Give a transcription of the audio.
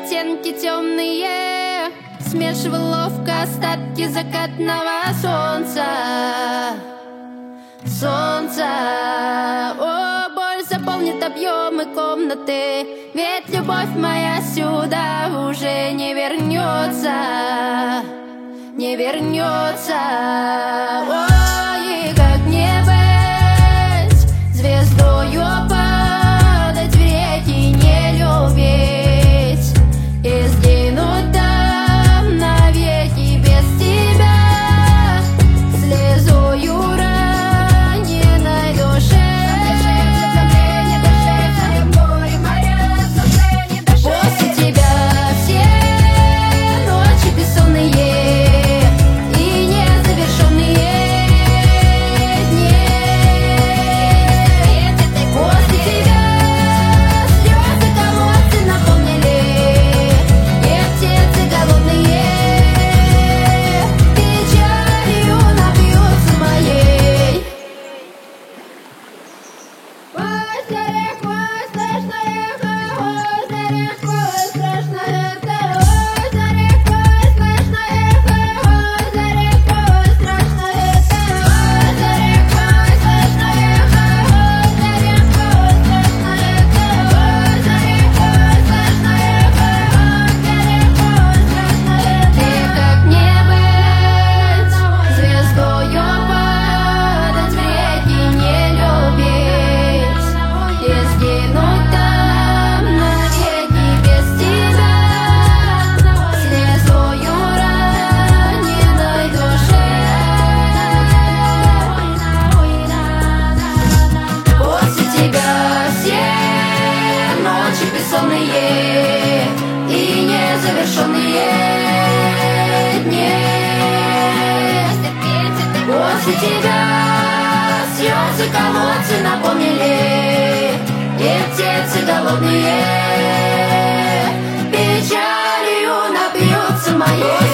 оттенки темные, смешивал ловко остатки закатного солнца. О, боль заполнит объемы комнаты, ведь любовь моя сюда уже не вернется, не вернется. Ой, как мне быть звездою, падать в реки, не любить и сгинуть там навеки без тебя. Слезою раненой душе, после тебя все ночи бессонные и незавершенные дни. После тебя слезы колодцы наполнили, и птицы голодные печалью напьются моей. Возле рекой страшно ехать, возле рекой страшно ехать, возле рекой страшно ехать, возле рекой страшно ехать, возле рекой страшно ехать, возле рекой страшно ехать, возле рекой страшно ехать, возле рекой страшно ехать. И как мне быть звездою, падать в реки, не любить и сгинуть там навеки без тебя. Слезою раненой душе, после тебя все ночи бессонные и незавершенные дни. После тебя слезы колодцы наполнили, и птицы голодные печалью напьются моей.